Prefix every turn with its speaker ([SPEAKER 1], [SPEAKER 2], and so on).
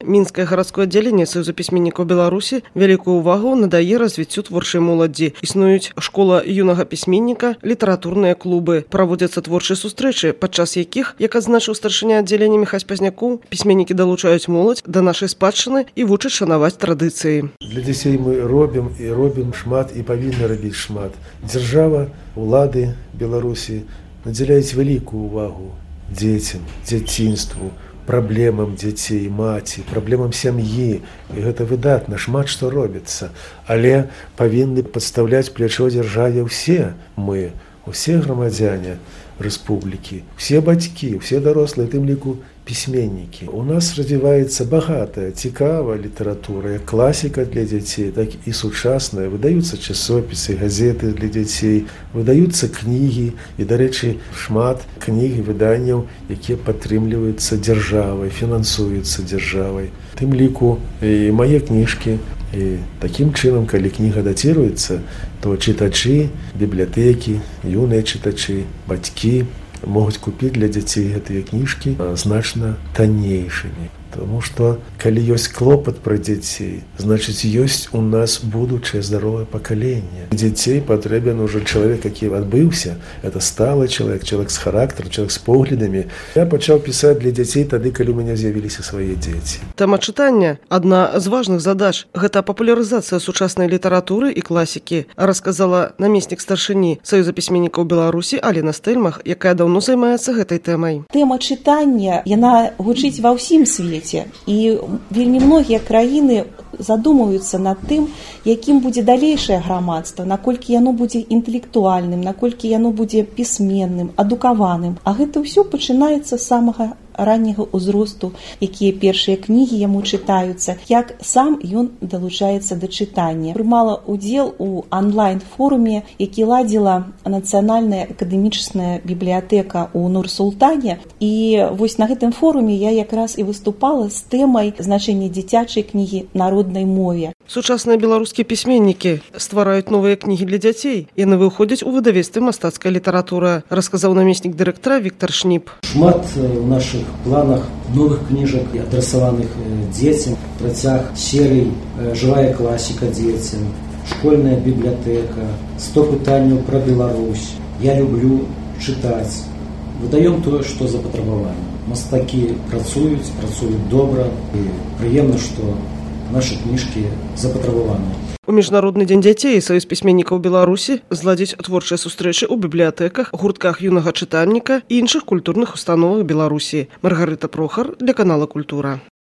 [SPEAKER 1] Мінскае гарадское аддзяленне Саюза пісьменнікаў Беларусі вялікую ўвагу надае развіццю творчай моладзі. Існуюць школа юнага пісьменніка, літаратурныя клубы. Праводзяцца творчыя сустрэчы, падчас якіх, як адзначыў старшыня аддзялення Міхась Пазнякоў, пісьменнікі далучаюць моладзь да нашай спадчыны і вучаць шанаваць традыцыі.
[SPEAKER 2] Для дзяцей мы робім шмат і павінны рабіць шмат. Дзяржава, улады Беларусі надзяляюць вялікую ўвагу дзецям, дзяцінству, праблемам дзяцей, маці, праблемам сям'і. І гэта выдатна, шмат што робіцца. Але павінны падстаўляць плячо дзяржаве ўсе мы, усе грамадзяне рэспублікі, усе бацькі, усе дарослыя, тым ліку пісьменнікі. У нас развіваецца багатая, цікавая літаратура, як класіка для дзяцей, так і сучасная. Выдаюцца часопісы, газеты для дзяцей, выдаюцца кнігі і, дарэчы, шмат кніг і выданняў, якія падтрымліваюцца дзяржавай, фінансуюцца дзяржавай. Тым ліку і мае кніжкі. І такім чынам, калі кніга дацыруецца, то чытачы, бібліятэкі, юныя чытачы, бацькі могуць купіць для дзяцей гэтыя кніжкі значна таннейшымі. Таму што, калі ёсць клопат пра дзяцей, значыць, ёсць у нас будучае здаровае пакаленне. Дзяцей патрэбен ужо чалавек, які адбыўся. Это сталы чалавек, чалавек з характарам, чалавек з поглядамі. Я пачаў пісаць для дзяцей тады, калі ў мяне з'явіліся свае дзеці.
[SPEAKER 1] Тэма чытання – адна з важных задач. Гэта папулярызацыя сучаснай літаратуры і класікі, расказала намеснік старшыні Саюза пісьменнікаў Беларусі Аліна Стэльмах, якая даўно займаецца гэтай тэмай.
[SPEAKER 3] Тэма чытання, яна гучыць ва ўсім свеце. І вельмі многія краіны задумваюцца над тым, якім будзе далейшае грамадства, наколькі яно будзе інтэлектуальным, наколькі яно будзе пісьменным, адукаваным. А гэта ўсё пачынаецца з самага ранняга ўзросту, якія першыя кнігі яму чытаюцца, як сам ён далучаецца да чытання. Прымала ўдзел у онлайн-форуме, які ладзіла Нацыянальная акадэмічная бібліятэка ў Нур-Султане. І вось на гэтым форуме я якраз і выступала з тэмай значэння дзіцячай кнігі народнай мове.
[SPEAKER 1] Сучасныя беларускія пісьменнікі ствараюць новыя кнігі для дзяцей. Яны выходзяць у выдавецтве «Мастацкая літаратура», расказаў намеснік дырэктара Віктор Шніп.
[SPEAKER 4] Шмат у нашых планах новых кніжак, адрасаваных дзецям, працяг серый «Жывая класіка дзецям», «Школьная бібліятэка», «100 пытанняў пра Беларусь», «Я люблю чытаць». Выдаём тое, што запатрабавана. Мастакі працуюць добра, і прыемна, што нашы кніжкі запатрабаваныя.
[SPEAKER 1] У Міжнародны дзень дзяцей Саюз пісьменнікаў Беларусі зладзіць творчыя сустрэчы ў бібліятэках, гуртках юнага чытальніка і іншых культурных установах Беларусі. Маргарыта Прохар для канала «Культура».